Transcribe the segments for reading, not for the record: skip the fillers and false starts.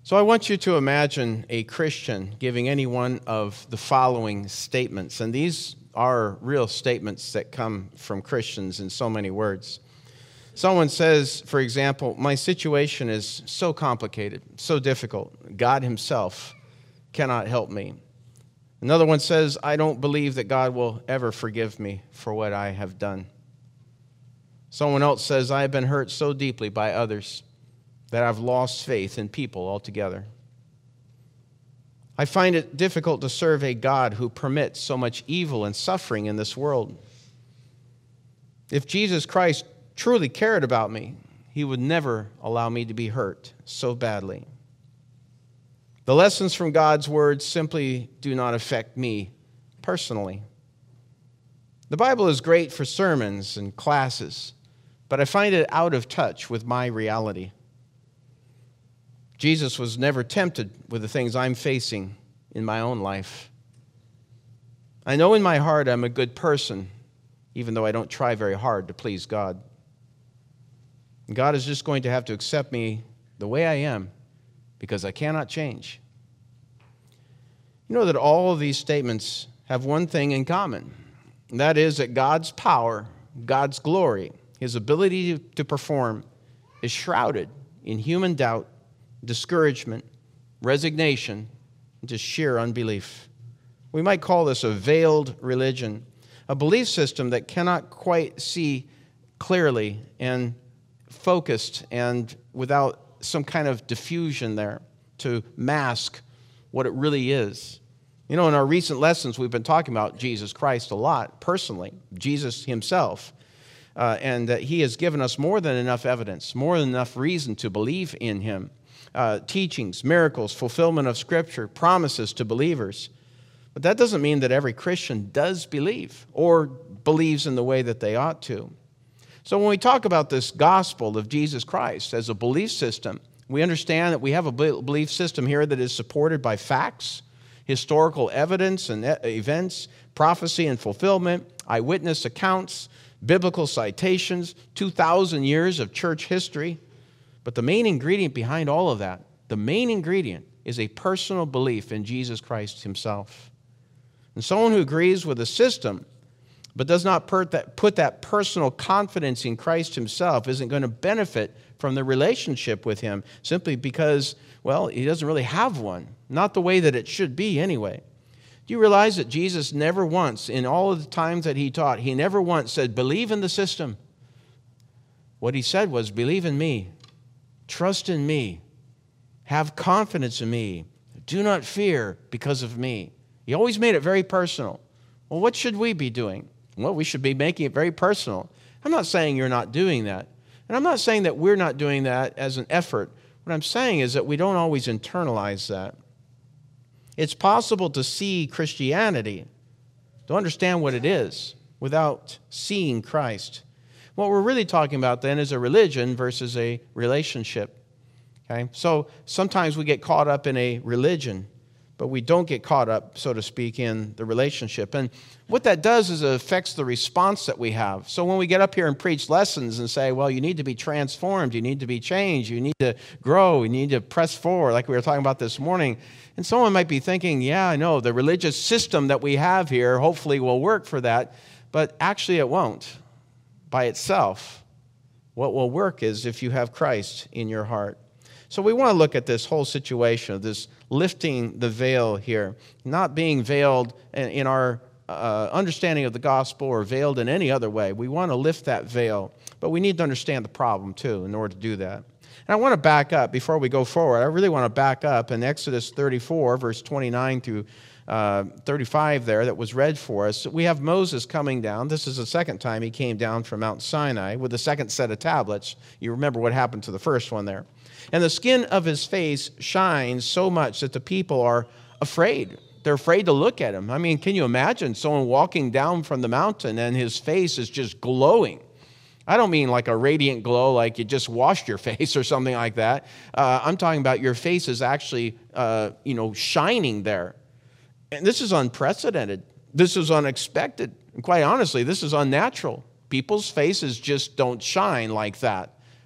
So I want you to imagine a Christian giving any one of the following statements, and these are real statements that come from Christians in so many words. Someone says, for example, my situation is so complicated, so difficult, God himself cannot help me. Another one says, I don't believe that God will ever forgive me for what I have done. Someone else says, I have been hurt so deeply by others that I've lost faith in people altogether. I find it difficult to serve a God who permits so much evil and suffering in this world. If Jesus Christ truly cared about me, he would never allow me to be hurt so badly. The lessons from God's word simply do not affect me personally. The Bible is great for sermons and classes, but I find it out of touch with my reality. Jesus was never tempted with the things I'm facing in my own life. I know in my heart I'm a good person, even though I don't try very hard to please God. And God is just going to have to accept me the way I am because I cannot change. You know that all of these statements have one thing in common, and that is that God's power, God's glory, his ability to perform is shrouded in human doubt, discouragement, resignation, and just sheer unbelief. We might call this a veiled religion, a belief system that cannot quite see clearly and focused and without some kind of diffusion there to mask what it really is. You know, in our recent lessons, we've been talking about Jesus Christ a lot, personally, Jesus himself, and that he has given us more than enough evidence, more than enough reason to believe in him. Teachings, miracles, fulfillment of Scripture, promises to believers. But that doesn't mean that every Christian does believe or believes in the way that they ought to. So when we talk about this gospel of Jesus Christ as a belief system, we understand that we have a belief system here that is supported by facts, historical evidence and events, prophecy and fulfillment, eyewitness accounts, biblical citations, 2,000 years of church history. But the main ingredient behind all of that, the main ingredient is a personal belief in Jesus Christ himself. And someone who agrees with the system but does not put that personal confidence in Christ himself isn't going to benefit from the relationship with him simply because, well, he doesn't really have one. Not the way that it should be anyway. Do you realize that Jesus never once, in all of the times that he taught, he never once said, believe in the system. What he said was, believe in me. Trust in me. Have confidence in me. Do not fear because of me. He always made it very personal. Well, what should we be doing? Well, we should be making it very personal. I'm not saying you're not doing that. And I'm not saying that we're not doing that as an effort. What I'm saying is that we don't always internalize that. It's possible to see Christianity, to understand what it is, without seeing Christ. What we're really talking about then is a religion versus a relationship. Okay? So sometimes we get caught up in a religion, but we don't get caught up, so to speak, in the relationship. And what that does is it affects the response that we have. So when we get up here and preach lessons and say, well, you need to be transformed, you need to be changed, you need to grow, you need to press forward, like we were talking about this morning, and someone might be thinking, yeah, I know, the religious system that we have here hopefully will work for that, but actually it won't by itself. What will work is if you have Christ in your heart. So we want to look at this whole situation of this lifting the veil here, not being veiled in our understanding of the gospel or veiled in any other way. We want to lift that veil, but we need to understand the problem too in order to do that. And I want to back up before we go forward. I really want to back up in Exodus 34, verse 29 through 35 there that was read for us. We have Moses coming down. This is the second time he came down from Mount Sinai with the second set of tablets. You remember what happened to the first one there. And the skin of his face shines so much that the people are afraid. They're afraid to look at him. I mean, can you imagine someone walking down from the mountain and his face is just glowing? I don't mean like a radiant glow like you just washed your face or something like that. I'm talking about your face is actually, shining there. And this is unprecedented. This is unexpected. And quite honestly, this is unnatural. People's faces just don't shine like that.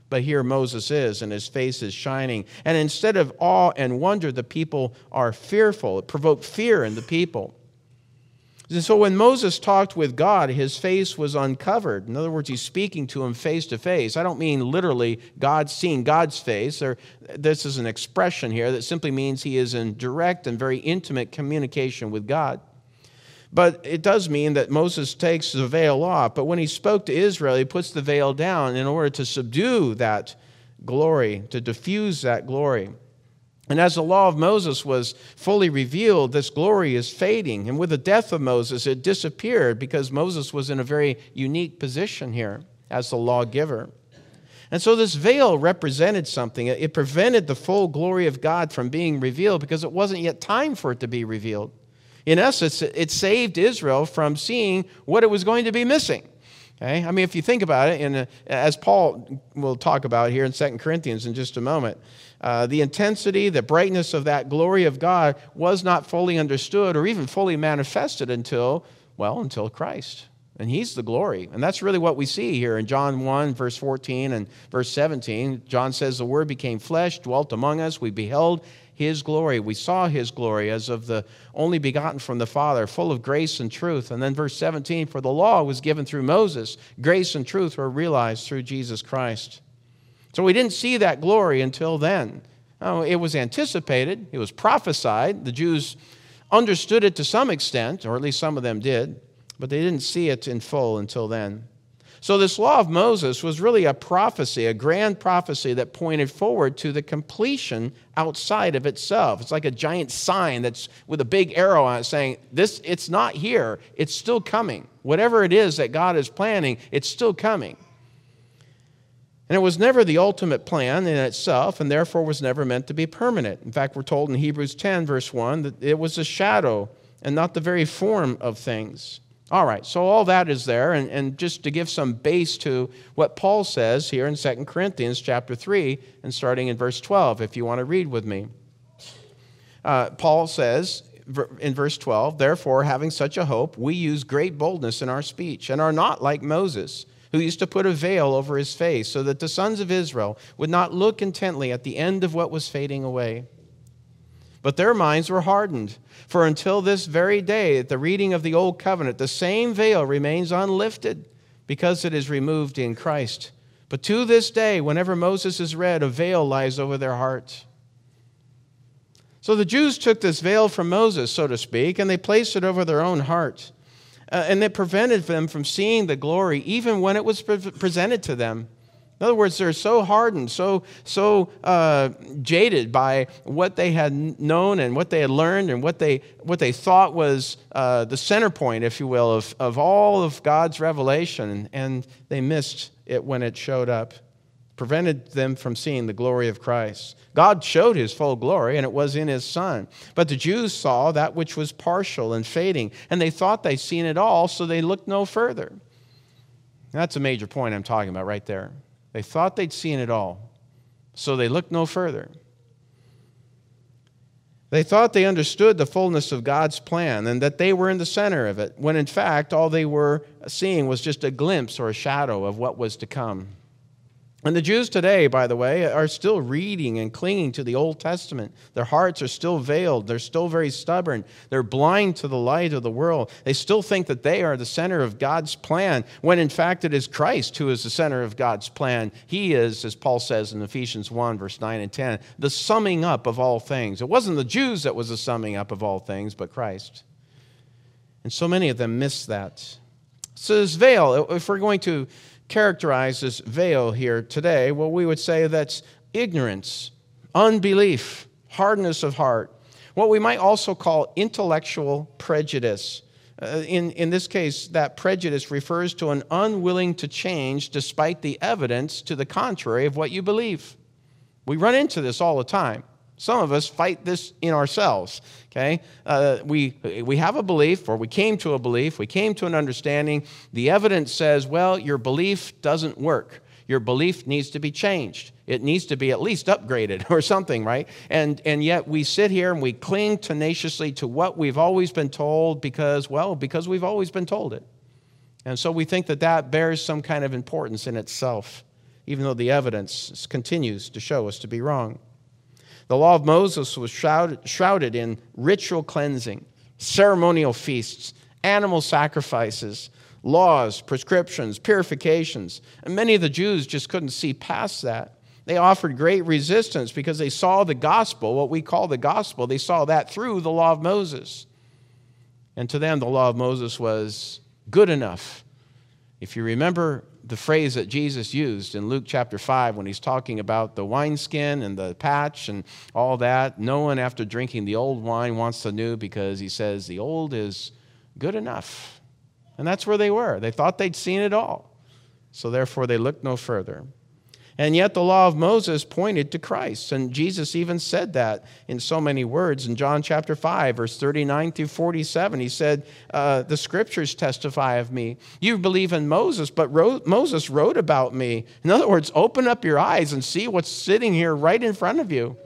But here Moses is, and his face is shining. And instead of awe and wonder, the people are fearful. It provoked fear in the people. And so when Moses talked with God, his face was uncovered. In other words, he's speaking to him face to face. I don't mean literally God seeing God's face. This is an expression here that simply means he is in direct and very intimate communication with God. But it does mean that Moses takes the veil off. But when he spoke to Israel, he puts the veil down in order to subdue that glory, to diffuse that glory. And as the law of Moses was fully revealed, this glory is fading. And with the death of Moses, it disappeared because Moses was in a very unique position here as the lawgiver. And so this veil represented something. It prevented the full glory of God from being revealed because it wasn't yet time for it to be revealed. In essence, it saved Israel from seeing what it was going to be missing. Okay? I mean, if you think about it, as Paul will talk about here in 2 Corinthians in just a moment, the intensity, the brightness of that glory of God was not fully understood or even fully manifested until Christ. And he's the glory. And that's really what we see here in John 1, verse 14 and verse 17. John says, the Word became flesh, dwelt among us. We beheld his glory. We saw his glory as of the only begotten from the Father, full of grace and truth. And then verse 17, for the law was given through Moses. Grace and truth were realized through Jesus Christ. So we didn't see that glory until then. Oh, it was anticipated. It was prophesied. The Jews understood it to some extent, or at least some of them did, but they didn't see it in full until then. So this law of Moses was really a prophecy, a grand prophecy that pointed forward to the completion outside of itself. It's like a giant sign that's with a big arrow on it saying, it's not here, it's still coming. Whatever it is that God is planning, it's still coming. And it was never the ultimate plan in itself, and therefore was never meant to be permanent. In fact, we're told in Hebrews 10, verse 1, that it was a shadow and not the very form of things. All right, so all that is there, and just to give some base to what Paul says here in 2 Corinthians chapter 3, and starting in verse 12, if you want to read with me. Paul says in verse 12, therefore, having such a hope, we use great boldness in our speech, and are not like Moses, who used to put a veil over his face, so that the sons of Israel would not look intently at the end of what was fading away. But their minds were hardened. For until this very day, at the reading of the Old Covenant, the same veil remains unlifted because it is removed in Christ. But to this day, whenever Moses is read, a veil lies over their hearts. So the Jews took this veil from Moses, so to speak, and they placed it over their own heart. And it prevented them from seeing the glory even when it was presented to them. In other words, they're so hardened, so jaded by what they had known and what they had learned and what they thought was the center point, if you will, of all of God's revelation. And they missed it when it showed up. Prevented them from seeing the glory of Christ. God showed his full glory, and it was in his Son. But the Jews saw that which was partial and fading, and they thought they'd seen it all, so they looked no further. That's a major point I'm talking about right there. They thought they'd seen it all, so they looked no further. They thought they understood the fullness of God's plan and that they were in the center of it, when in fact all they were seeing was just a glimpse or a shadow of what was to come. And the Jews today, by the way, are still reading and clinging to the Old Testament. Their hearts are still veiled. They're still very stubborn. They're blind to the light of the world. They still think that they are the center of God's plan, when in fact it is Christ who is the center of God's plan. He is, as Paul says in Ephesians 1, verse 9 and 10, the summing up of all things. It wasn't the Jews that was the summing up of all things, but Christ. And so many of them miss that. So this veil, if we're going to characterize this veil here today, well, we would say that's ignorance, unbelief, hardness of heart, what we might also call intellectual prejudice. In this case, that prejudice refers to an unwilling to change despite the evidence to the contrary of what you believe. We run into this all the time. Some of us fight this in ourselves, okay? We have a belief, or we came to a belief, we came to an understanding. The evidence says, well, your belief doesn't work. Your belief needs to be changed. It needs to be at least upgraded or something, right? And yet we sit here and we cling tenaciously to what we've always been told because we've always been told it. And so we think that bears some kind of importance in itself. even though the evidence continues to show us to be wrong. The law of Moses was shrouded in ritual cleansing, ceremonial feasts, animal sacrifices, laws, prescriptions, purifications. And many of the Jews just couldn't see past that. They offered great resistance because they saw the gospel, what we call the gospel. They saw that through the law of Moses. And to them, the law of Moses was good enough. If you remember the phrase that Jesus used in Luke chapter 5 when he's talking about the wineskin and the patch and all that, no one after drinking the old wine wants the new, because he says the old is good enough. And that's where they were. They thought they'd seen it all. So therefore, they looked no further. And yet the law of Moses pointed to Christ. And Jesus even said that in so many words. In John chapter 5, verse 39 through 47, he said, the scriptures testify of me. You believe in Moses, but Moses wrote about me. In other words, open up your eyes and see what's sitting here right in front of you.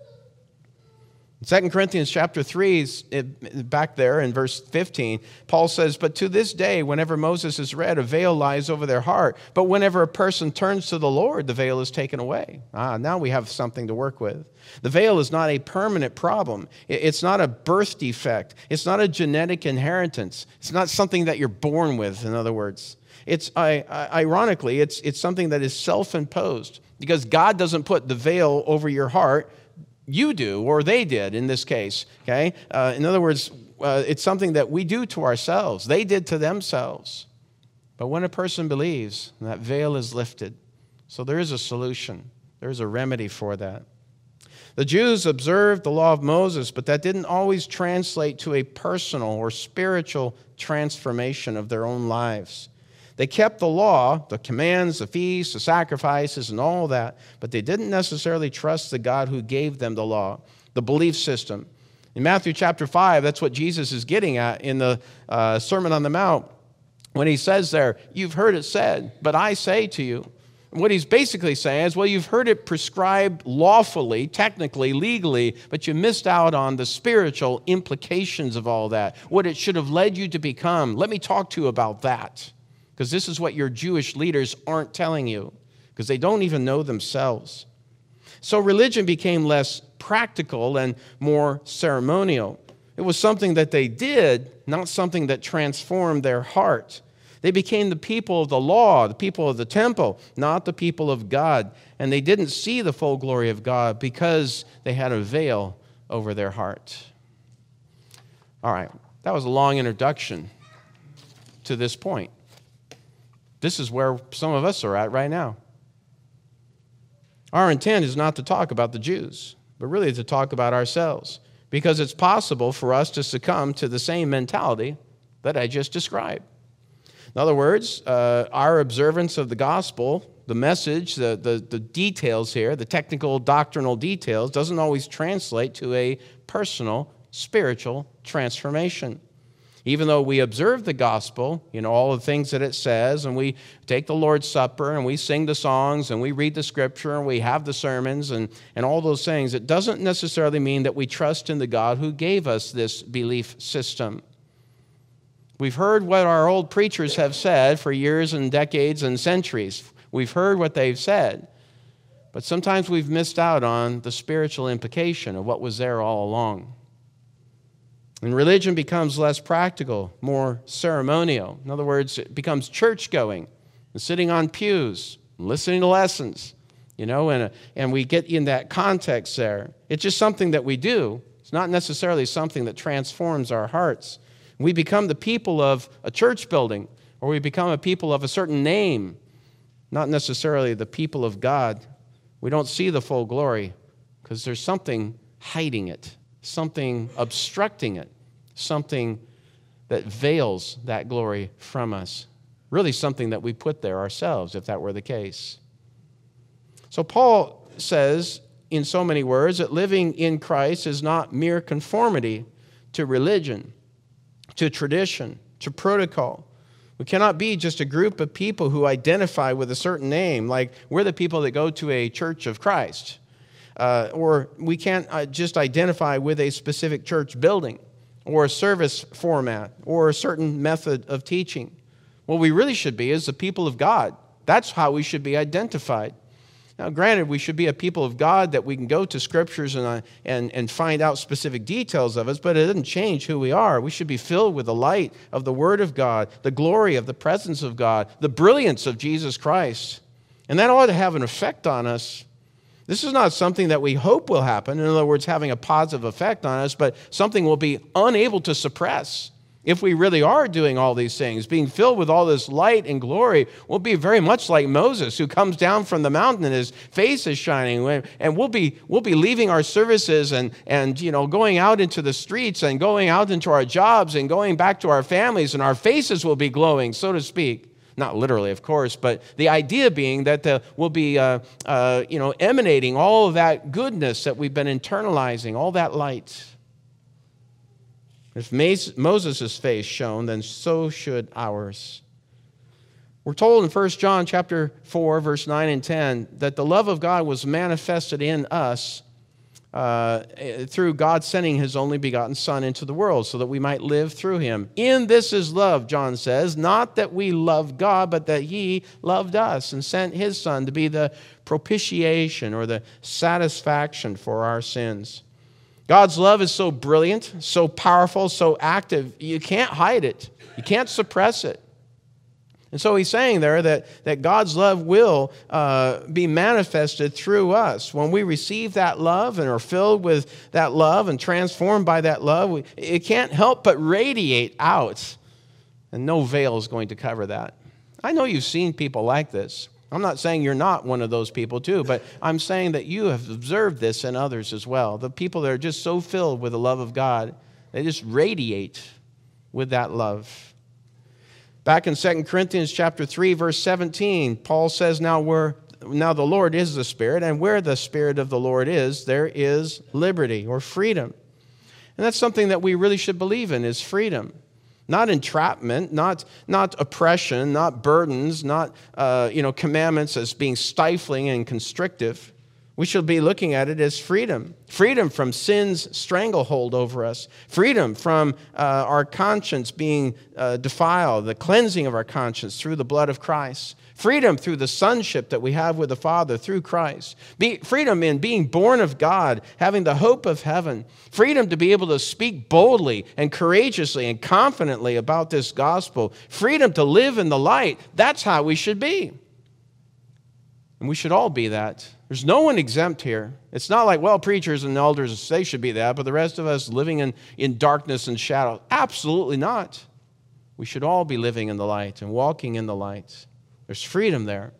2 Corinthians chapter 3, back there in verse 15, Paul says, but to this day, whenever Moses is read, a veil lies over their heart. But whenever a person turns to the Lord, the veil is taken away. Now we have something to work with. The veil is not a permanent problem. It's not a birth defect. It's not a genetic inheritance. It's not something that you're born with, in other words. Ironically, it's something that is self-imposed, because God doesn't put the veil over your heart. You do, or they did in this case, okay? In other words, it's something that we do to ourselves. They did to themselves. But when a person believes, that veil is lifted. So there is a solution. There is a remedy for that. The Jews observed the law of Moses, but that didn't always translate to a personal or spiritual transformation of their own lives. They kept the law, the commands, the feasts, the sacrifices, and all that, but they didn't necessarily trust the God who gave them the law, the belief system. In Matthew chapter 5, that's what Jesus is getting at in the Sermon on the Mount, when he says there, you've heard it said, but I say to you. And what he's basically saying is, well, you've heard it prescribed lawfully, technically, legally, but you missed out on the spiritual implications of all that, what it should have led you to become. Let me talk to you about that. Because this is what your Jewish leaders aren't telling you, because they don't even know themselves. So religion became less practical and more ceremonial. It was something that they did, not something that transformed their heart. They became the people of the law, the people of the temple, not the people of God. And they didn't see the full glory of God because they had a veil over their heart. All right, that was a long introduction to this point. This is where some of us are at right now. Our intent is not to talk about the Jews, but really to talk about ourselves, because it's possible for us to succumb to the same mentality that I just described. In other words, our observance of the gospel, the message, the details here, the technical doctrinal details, doesn't always translate to a personal, spiritual transformation. Even though we observe the gospel, all the things that it says, and we take the Lord's Supper, and we sing the songs, and we read the scripture, and we have the sermons, and all those things, it doesn't necessarily mean that we trust in the God who gave us this belief system. We've heard what our old preachers have said for years and decades and centuries. We've heard what they've said. But sometimes we've missed out on the spiritual implication of what was there all along. And religion becomes less practical, more ceremonial. In other words, it becomes church-going, and sitting on pews, and listening to lessons, and we get in that context there. It's just something that we do. It's not necessarily something that transforms our hearts. We become the people of a church building, or we become a people of a certain name, not necessarily the people of God. We don't see the full glory because there's something hiding it, something obstructing it, something that veils that glory from us. Really something that we put there ourselves, if that were the case. So Paul says, in so many words, that living in Christ is not mere conformity to religion, to tradition, to protocol. We cannot be just a group of people who identify with a certain name, like we're the people that go to a church of Christ. Or we can't just identify with a specific church building or a service format or a certain method of teaching. What we really should be is the people of God, That's how we should be identified. Now, granted, we should be a people of God that we can go to Scriptures and find out specific details of us, but it doesn't change who we are. We should be filled with the light of the Word of God, the glory of the presence of God, the brilliance of Jesus Christ. And that ought to have an effect on us. This is not something that we hope will happen, in other words, having a positive effect on us, but something we'll be unable to suppress. If we really are doing all these things, being filled with all this light and glory, we'll be very much like Moses, who comes down from the mountain and his face is shining. And we'll be leaving our services and going out into the streets and going out into our jobs and going back to our families, and our faces will be glowing, so to speak. Not literally, of course, but the idea being that we'll be emanating all of that goodness that we've been internalizing, all that light. If Moses' face shone, then so should ours. We're told in 1 John chapter 4, verse 9 and 10, that the love of God was manifested in us through God sending his only begotten Son into the world so that we might live through him. In this is love, John says, not that we loved God, but that he loved us and sent his Son to be the propitiation or the satisfaction for our sins. God's love is so brilliant, so powerful, so active, you can't hide it. You can't suppress it. And so he's saying there that God's love will be manifested through us. When we receive that love and are filled with that love and transformed by that love, it can't help but radiate out. And no veil is going to cover that. I know you've seen people like this. I'm not saying you're not one of those people too, but I'm saying that you have observed this in others as well. The people that are just so filled with the love of God, they just radiate with that love. Back in 2 Corinthians chapter 3, verse 17, Paul says, now the Lord is the Spirit, and where the Spirit of the Lord is, there is liberty or freedom. And that's something that we really should believe in, is freedom. Not entrapment, not oppression, not burdens, not commandments as being stifling and constrictive. We should be looking at it as freedom. Freedom from sin's stranglehold over us. Freedom from our conscience being defiled, the cleansing of our conscience through the blood of Christ. Freedom through the sonship that we have with the Father through Christ. Freedom in being born of God, having the hope of heaven. Freedom to be able to speak boldly and courageously and confidently about this gospel. Freedom to live in the light. That's how we should be. And we should all be that. There's no one exempt here. It's not like, well, preachers and elders, they should be that, but the rest of us living in darkness and shadow. Absolutely not. We should all be living in the light and walking in the light. There's freedom there.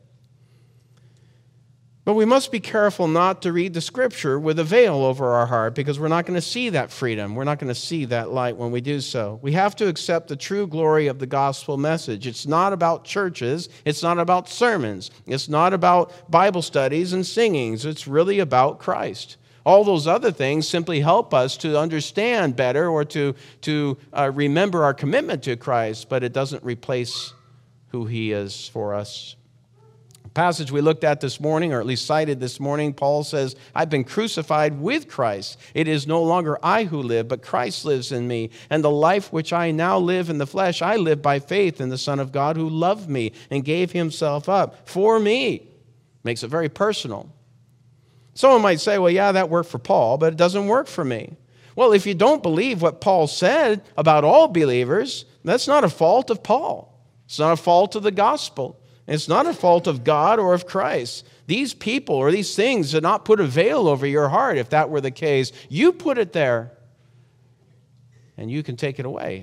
But we must be careful not to read the Scripture with a veil over our heart, because we're not going to see that freedom. We're not going to see that light when we do so. We have to accept the true glory of the gospel message. It's not about churches. It's not about sermons. It's not about Bible studies and singings. It's really about Christ. All those other things simply help us to understand better or to remember our commitment to Christ, but it doesn't replace who he is for us. The passage we looked at this morning, or at least cited this morning, Paul says, I've been crucified with Christ. It is no longer I who live, but Christ lives in me. And the life which I now live in the flesh, I live by faith in the Son of God who loved me and gave himself up for me. Makes it very personal. Someone might say, well, yeah, that worked for Paul, but it doesn't work for me. Well, if you don't believe what Paul said about all believers, that's not a fault of Paul. It's not a fault of the gospel. It's not a fault of God or of Christ. These people or these things did not put a veil over your heart. If that were the case, you put it there, and you can take it away.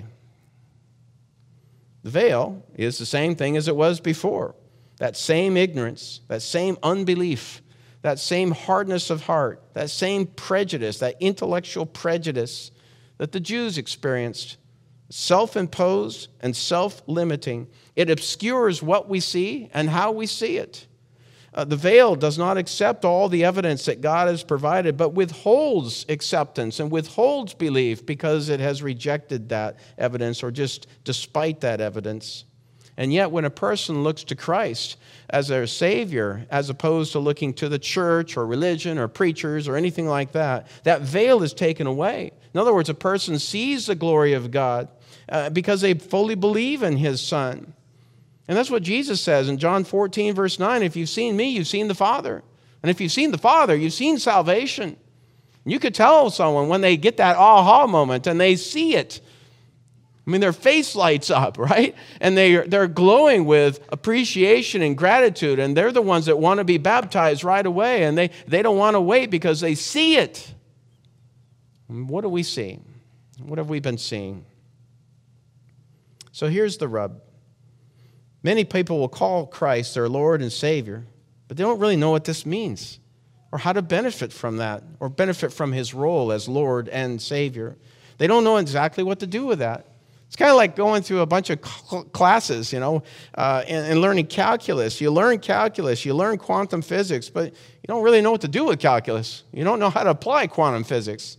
The veil is the same thing as it was before. That same ignorance, that same unbelief, that same hardness of heart, that same prejudice, that intellectual prejudice that the Jews experienced. Self-imposed and self-limiting. It obscures what we see and how we see it. The veil does not accept all the evidence that God has provided, but withholds acceptance and withholds belief because it has rejected that evidence or just despite that evidence. And yet when a person looks to Christ as their Savior, as opposed to looking to the church or religion or preachers or anything like that, that veil is taken away. In other words, a person sees the glory of God because they fully believe in his Son. And that's what Jesus says in John 14, verse 9. If you've seen me, you've seen the Father. And if you've seen the Father, you've seen salvation. You could tell someone when they get that aha moment and they see it. I mean, their face lights up, right? And they're glowing with appreciation and gratitude, and they're the ones that want to be baptized right away, and they don't want to wait because they see it. And what do we see? What have we been seeing? So here's the rub. Many people will call Christ their Lord and Savior, but they don't really know what this means or how to benefit from that or benefit from his role as Lord and Savior. They don't know exactly what to do with that. It's kind of like going through a bunch of classes, and learning calculus. You learn calculus, you learn quantum physics, but you don't really know what to do with calculus. You don't know how to apply quantum physics.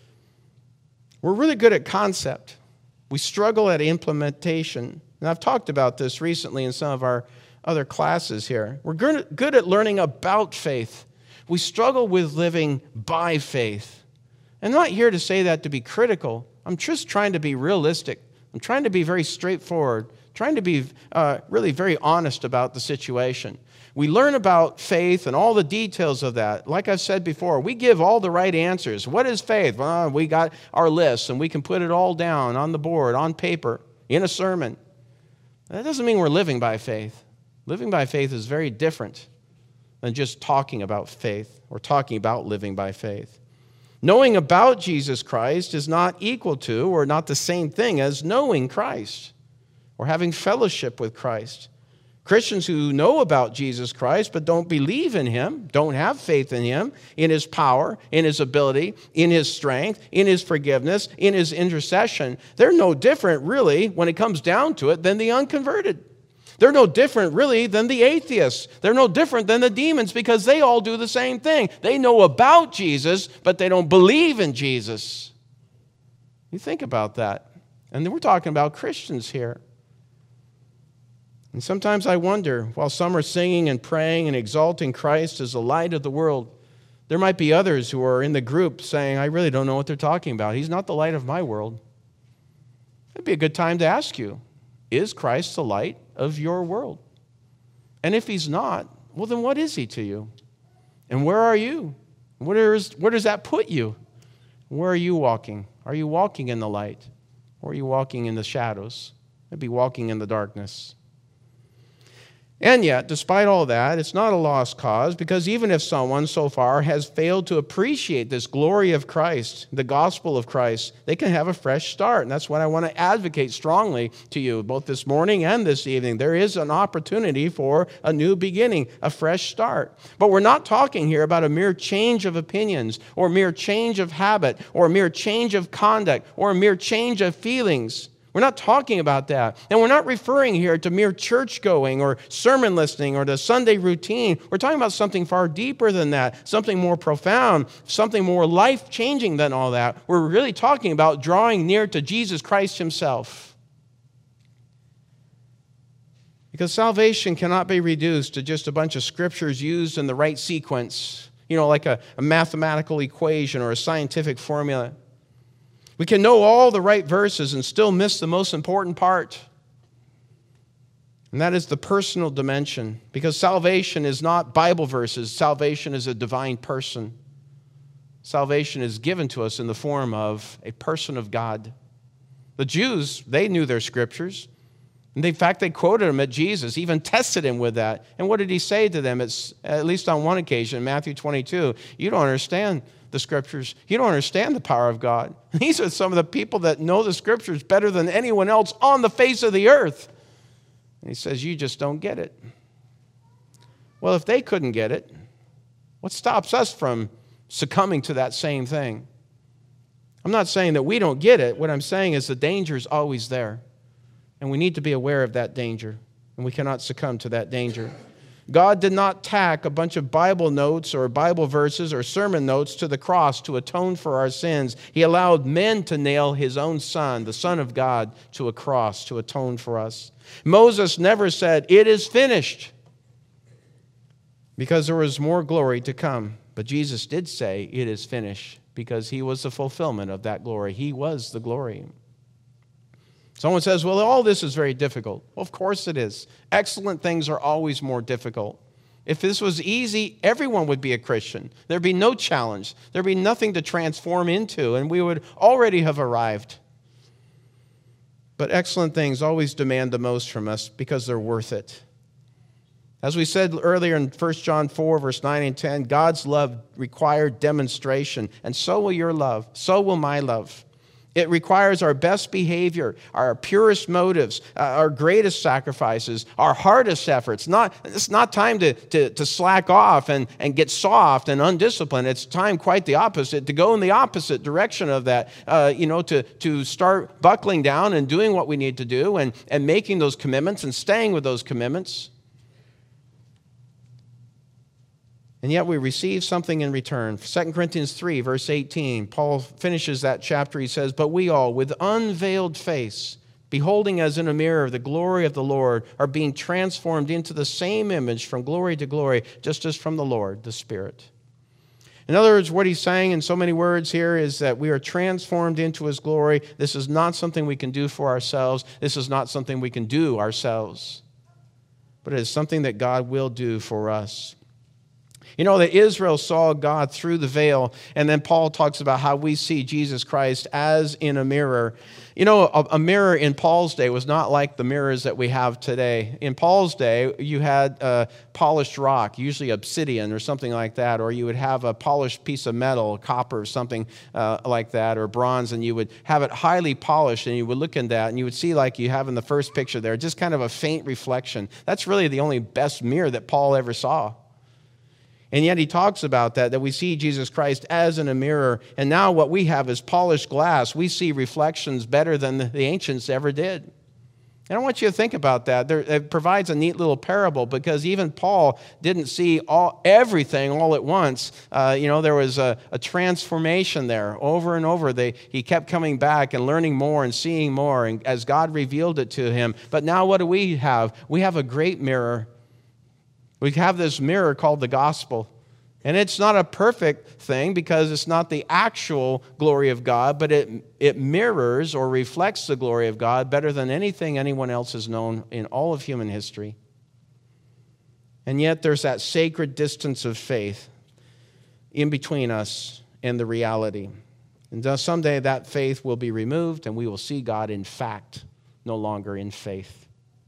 We're really good at concept. We struggle at implementation. And I've talked about this recently in some of our other classes here. We're good at learning about faith. We struggle with living by faith. I'm not here to say that to be critical. I'm just trying to be realistic. I'm trying to be very straightforward, trying to be really very honest about the situation. We learn about faith and all the details of that. Like I've said before, we give all the right answers. What is faith? Well, we got our lists, and we can put it all down on the board, on paper, in a sermon. That doesn't mean we're living by faith. Living by faith is very different than just talking about faith or talking about living by faith. Knowing about Jesus Christ is not equal to or not the same thing as knowing Christ or having fellowship with Christ. Christians who know about Jesus Christ but don't believe in him, don't have faith in him, in his power, in his ability, in his strength, in his forgiveness, in his intercession, they're no different really when it comes down to it than the unconverted. They're no different, really, than the atheists. They're no different than the demons because they all do the same thing. They know about Jesus, but they don't believe in Jesus. You think about that. And then we're talking about Christians here. And sometimes I wonder, while some are singing and praying and exalting Christ as the light of the world, there might be others who are in the group saying, I really don't know what they're talking about. He's not the light of my world. It'd be a good time to ask you, is Christ the light of your world? And if he's not, well, then what is he to you? And where are you? Where does that put you? Where are you walking? Are you walking in the light? Or are you walking in the shadows? Maybe walking in the darkness. And yet, despite all that, it's not a lost cause, because even if someone so far has failed to appreciate this glory of Christ, the gospel of Christ, they can have a fresh start. And that's what I want to advocate strongly to you, both this morning and this evening. There is an opportunity for a new beginning, a fresh start. But we're not talking here about a mere change of opinions, or a mere change of habit, or a mere change of conduct, or a mere change of feelings. We're not talking about that. And we're not referring here to mere church going or sermon listening or the Sunday routine. We're talking about something far deeper than that, something more profound, something more life-changing than all that. We're really talking about drawing near to Jesus Christ himself. Because salvation cannot be reduced to just a bunch of scriptures used in the right sequence, like a mathematical equation or a scientific formula. We can know all the right verses and still miss the most important part. And that is the personal dimension. Because salvation is not Bible verses. Salvation is a divine person. Salvation is given to us in the form of a person of God. The Jews, they knew their scriptures. And in fact, they quoted them at Jesus, even tested him with that. And what did he say to them? It's, at least on one occasion, in Matthew 22, you don't understand the scriptures. You don't understand the power of God. These are some of the people that know the scriptures better than anyone else on the face of the earth. And he says, you just don't get it. Well, if they couldn't get it, what stops us from succumbing to that same thing? I'm not saying that we don't get it. What I'm saying is the danger is always there. And we need to be aware of that danger. And we cannot succumb to that danger. God did not tack a bunch of Bible notes or Bible verses or sermon notes to the cross to atone for our sins. He allowed men to nail his own Son, the Son of God, to a cross to atone for us. Moses never said, it is finished, because there was more glory to come. But Jesus did say, it is finished, because he was the fulfillment of that glory. He was the glory. Someone says, well, all this is very difficult. Well, of course it is. Excellent things are always more difficult. If this was easy, everyone would be a Christian. There'd be no challenge. There'd be nothing to transform into, and we would already have arrived. But excellent things always demand the most from us because they're worth it. As we said earlier in 1 John 4, verse 9 and 10, God's love required demonstration, and so will your love, so will my love. It requires our best behavior, our purest motives, our greatest sacrifices, our hardest efforts. It's not time to slack off and get soft and undisciplined. It's time quite the opposite, to go in the opposite direction of that, to start buckling down and doing what we need to do and making those commitments and staying with those commitments. And yet we receive something in return. 2 Corinthians 3, verse 18, Paul finishes that chapter. He says, but we all, with unveiled face, beholding as in a mirror the glory of the Lord, are being transformed into the same image from glory to glory, just as from the Lord, the Spirit. In other words, what he's saying in so many words here is that we are transformed into his glory. This is not something we can do for ourselves. This is not something we can do ourselves. But it is something that God will do for us. You know that Israel saw God through the veil, and then Paul talks about how we see Jesus Christ as in a mirror. You know, a mirror in Paul's day was not like the mirrors that we have today. In Paul's day, you had polished rock, usually obsidian or something like that, or you would have a polished piece of metal, copper, something like that, or bronze, and you would have it highly polished, and you would look in that, and you would see, like you have in the first picture there, just kind of a faint reflection. That's really the only best mirror that Paul ever saw. And yet he talks about that we see Jesus Christ as in a mirror. And now what we have is polished glass. We see reflections better than the ancients ever did. And I want you to think about that. It provides a neat little parable because even Paul didn't see everything all at once. There was a transformation there over and over. He kept coming back and learning more and seeing more and as God revealed it to him. But now what do we have? We have a great mirror. We have this mirror called the gospel. And it's not a perfect thing because it's not the actual glory of God, but it mirrors or reflects the glory of God better than anything anyone else has known in all of human history. And yet there's that sacred distance of faith in between us and the reality. And someday that faith will be removed and we will see God in fact, no longer in faith.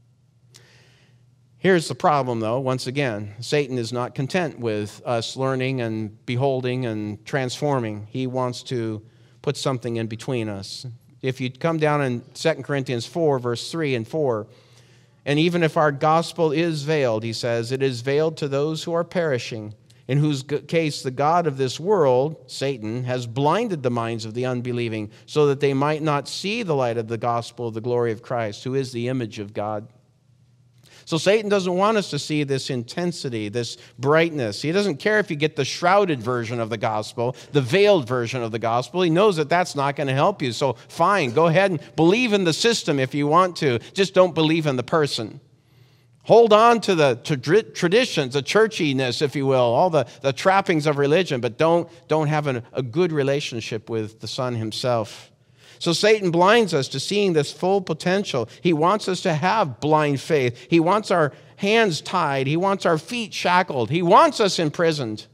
Here's the problem, though. Once again, Satan is not content with us learning and beholding and transforming. He wants to put something in between us. If you come down in 2 Corinthians 4, verse 3 and 4, and even if our gospel is veiled, he says, it is veiled to those who are perishing, in whose case the God of this world, Satan, has blinded the minds of the unbelieving, so that they might not see the light of the gospel of the glory of Christ, who is the image of God. So Satan doesn't want us to see this intensity, this brightness. He doesn't care if you get the shrouded version of the gospel, the veiled version of the gospel. He knows that that's not going to help you. So fine, go ahead and believe in the system if you want to. Just don't believe in the person. Hold on to the traditions, the churchiness, if you will, all the trappings of religion, but don't have a good relationship with the Son himself. So Satan blinds us to seeing this full potential. He wants us to have blind faith. He wants our hands tied. He wants our feet shackled. He wants us imprisoned.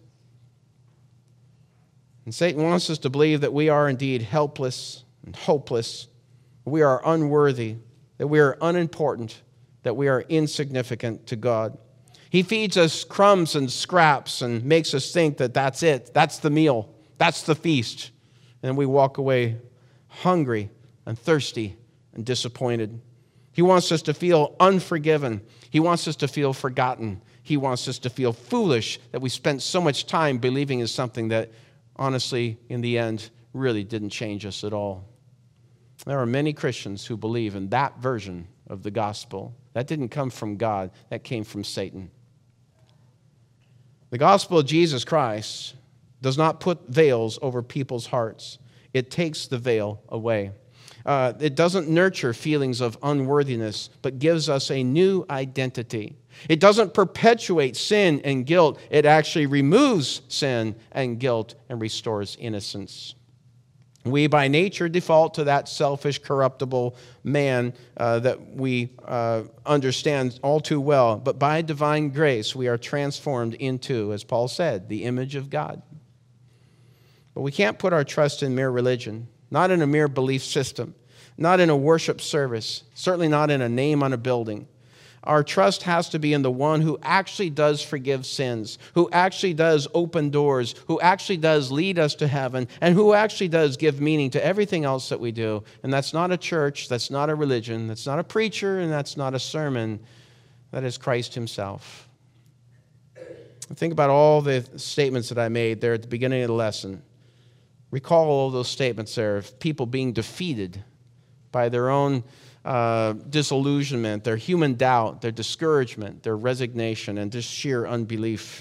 And Satan wants us to believe that we are indeed helpless and hopeless. We are unworthy, that we are unimportant, that we are insignificant to God. He feeds us crumbs and scraps and makes us think that that's it. That's the meal. That's the feast. And we walk away hungry and thirsty and disappointed. He wants us to feel unforgiven. He wants us to feel forgotten. He wants us to feel foolish that we spent so much time believing in something that, honestly, in the end, really didn't change us at all. There are many Christians who believe in that version of the gospel. That didn't come from God. That came from Satan. The gospel of Jesus Christ does not put veils over people's hearts. It takes the veil away. It doesn't nurture feelings of unworthiness, but gives us a new identity. It doesn't perpetuate sin and guilt. It actually removes sin and guilt and restores innocence. We by nature default to that selfish, corruptible man that we understand all too well. But by divine grace, we are transformed into, as Paul said, the image of God. But we can't put our trust in mere religion, not in a mere belief system, not in a worship service, certainly not in a name on a building. Our trust has to be in the one who actually does forgive sins, who actually does open doors, who actually does lead us to heaven, and who actually does give meaning to everything else that we do. And that's not a church, that's not a religion, that's not a preacher, and that's not a sermon. That is Christ himself. Think about all the statements that I made there at the beginning of the lesson. Recall all those statements there of people being defeated by their own disillusionment, their human doubt, their discouragement, their resignation, and just sheer unbelief.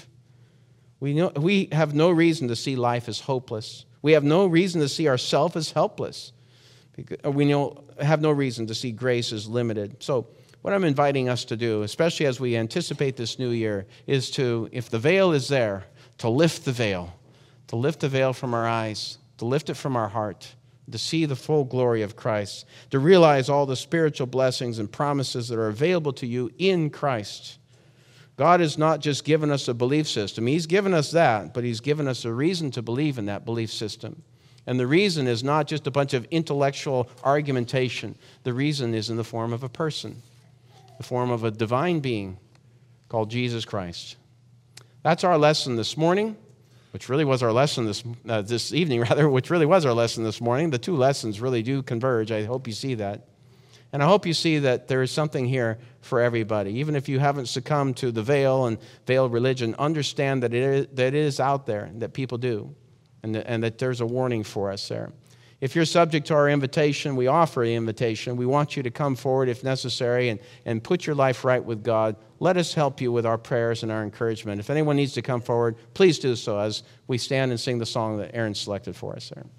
We have no reason to see life as hopeless. We have no reason to see ourselves as helpless. We have no reason to see grace as limited. So what I'm inviting us to do, especially as we anticipate this new year, is to, if the veil is there, to lift the veil from our eyes, to lift it from our heart, to see the full glory of Christ, to realize all the spiritual blessings and promises that are available to you in Christ. God has not just given us a belief system. He's given us that, but he's given us a reason to believe in that belief system. And the reason is not just a bunch of intellectual argumentation. The reason is in the form of a person, the form of a divine being called Jesus Christ. That's our lesson this morning. Which really was our lesson this evening, which really was our lesson this morning. The two lessons really do converge. I hope you see that. And I hope you see that there is something here for everybody. Even if you haven't succumbed to the veil and veiled religion, understand that it is out there, that people do, and that there's a warning for us there. If you're subject to our invitation, we offer the invitation. We want you to come forward if necessary and put your life right with God. Let us help you with our prayers and our encouragement. If anyone needs to come forward, please do so as we stand and sing the song that Aaron selected for us there.